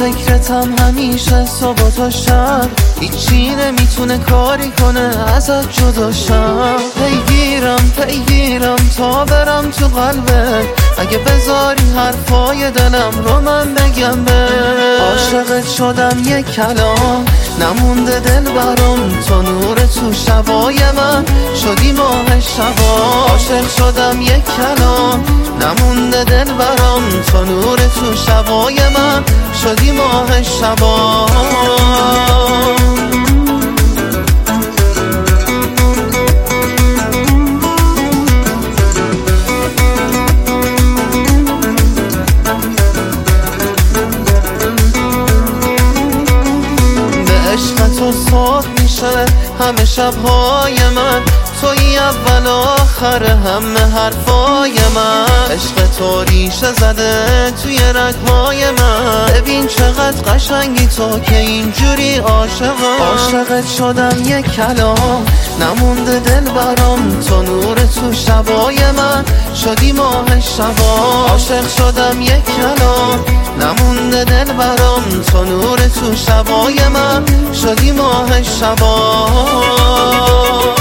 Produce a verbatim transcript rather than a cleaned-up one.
فکرتم همیشه صبح تا شب، هیچی نمیتونه کاری کنه ازت جدا شم. پیگیرم پیگیرم تا برم تو قلبت، اگه بذاری حرفای دلم رو من بگم به. عاشقت شدم یک کلام نمونده دل برام، تو نور تو شبای من شدی ماه شبا. عاشق شدم یک کلام نمونده دل برام، تو نور تو شبای من شدی ماه شبا. عشق تو صبح میشه همه شبهای من، توی اول آخر همه حرفای من. عشق تو ریشه زده توی رگهای من، ببین چقدر قشنگی تو که اینجوری عاشقم. عاشقت شدم یک کلام نمونده دل برام، تو نور تو شبای من شدی ماه شبا. عاشق شدم یک کلام نمونده دل برام، تو نور تو شبای من شدی ماه شبا.